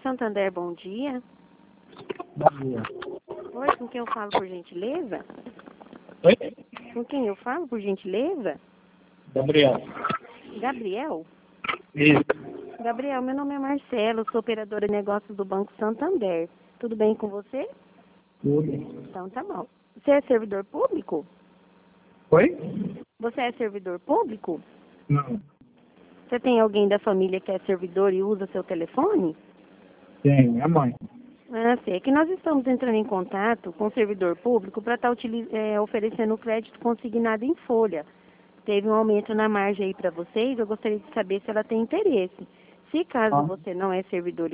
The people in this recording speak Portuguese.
Santander, bom dia. Bom dia. Oi, com quem eu falo, por gentileza? Oi? Com quem eu falo, por gentileza? Gabriel. Gabriel? Isso. Gabriel, meu nome é Marcelo, sou operadora de negócios do Banco Santander. Tudo bem com você? Tudo. Então tá bom. Você é servidor público? Oi? Você é servidor público? Não. Você tem alguém da família que é servidor e usa seu telefone? Tem, minha mãe. Ah, sei. É que nós estamos entrando em contato com o servidor público para estar oferecendo crédito consignado em folha. Teve um aumento na margem aí para vocês, eu gostaria de saber se ela tem interesse. Se caso Ah. você não é servidor